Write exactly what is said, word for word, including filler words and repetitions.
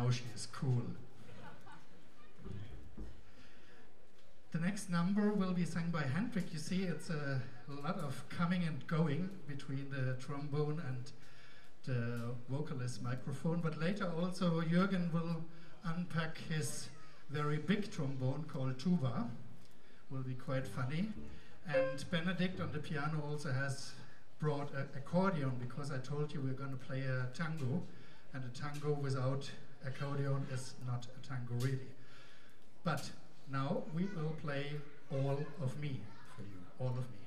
now she is cool. The next number will be sung by Hendrik. You see, it's a lot of coming and going between the trombone and the vocalist microphone, but later also Jürgen will unpack his very big trombone called tuba. Will be quite funny. And Benedict on the piano also has brought an accordion, because I told you we're going to play a tango, and a tango without accordion is not a tango really. But now we will play All of Me for you, All of Me.